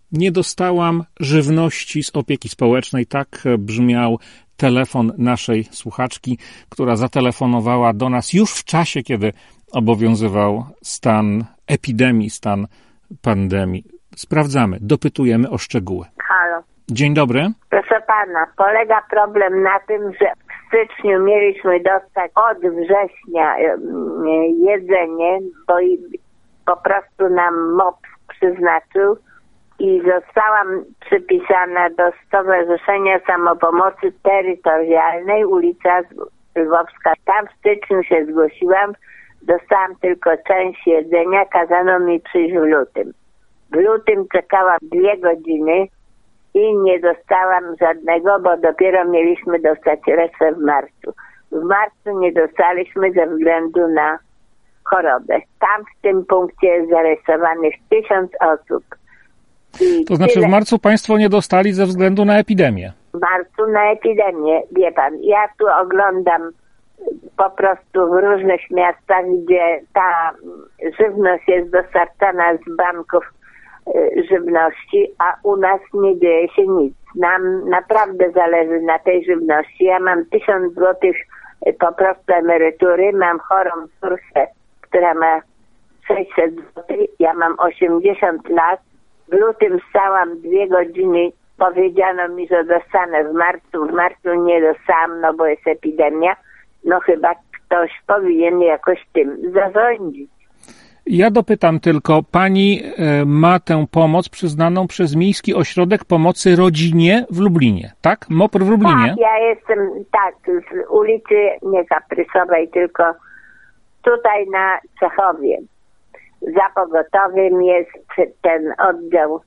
Nie dostałam żywności z opieki społecznej. Tak brzmiał telefon naszej słuchaczki, która zatelefonowała do nas już w czasie, kiedy obowiązywał stan epidemii, stan pandemii. Sprawdzamy, dopytujemy o szczegóły. Halo. Dzień dobry. Proszę pana, polega problem na tym, że w styczniu mieliśmy dostać od września jedzenie, bo po prostu nam MOPS przyznaczył i zostałam przypisana do Stowarzyszenia Samopomocy Terytorialnej, ulica Lwowska. Tam w styczniu się zgłosiłam, dostałam tylko część jedzenia, kazano mi przyjść w lutym. W lutym czekałam 2 godziny i nie dostałam żadnego, bo dopiero mieliśmy dostać resztę w marcu. W marcu nie dostaliśmy ze względu na chorobę. Tam w tym punkcie jest zarejestrowanych 1000 osób. To znaczy w marcu państwo nie dostali ze względu na epidemię? W marcu na epidemię, wie pan. Ja tu oglądam po prostu w różnych miastach, gdzie ta żywność jest dostarczana z banków żywności, a u nas nie dzieje się nic. Nam naprawdę zależy na tej żywności. Ja mam 1000 złotych po prostu emerytury, mam chorą córkę, która ma 600 złotych, ja mam 80 lat. W lutym stałam 2 godziny, powiedziano mi, że dostanę w marcu nie dostałam, no bo jest epidemia. No chyba ktoś powinien jakoś tym zarządzić. Ja dopytam tylko, pani ma tę pomoc przyznaną przez Miejski Ośrodek Pomocy Rodzinie w Lublinie, tak? MOPR w Lublinie? Tak, ja jestem, z ulicy nie Kaprysowej, tylko tutaj na Czechowie. Za pogotowiem jest ten oddział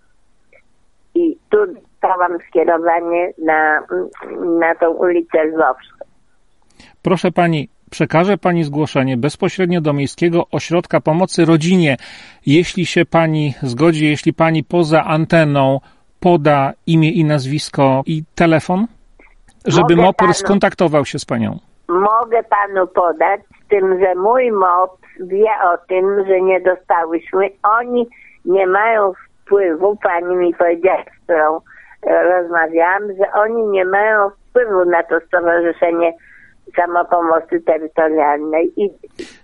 i tu dostałam skierowanie na tą ulicę Lwowską. Proszę pani, przekaże pani zgłoszenie bezpośrednio do Miejskiego Ośrodka Pomocy Rodzinie, jeśli się pani zgodzi, jeśli pani poza anteną poda imię i nazwisko i telefon, żeby MOPR skontaktował się z panią. Mogę panu podać, z tym, że mój MOP wie o tym, że nie dostałyśmy. Oni nie mają wpływu, pani mi powiedziała, z którą rozmawiałam, że oni nie mają wpływu na to Stowarzyszenie Samopomocy Terytorialnej i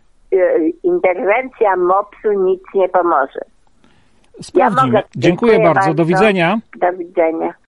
interwencja MOPS-u nic nie pomoże. Sprawdzimy. Dziękuję bardzo. Do widzenia. Do widzenia.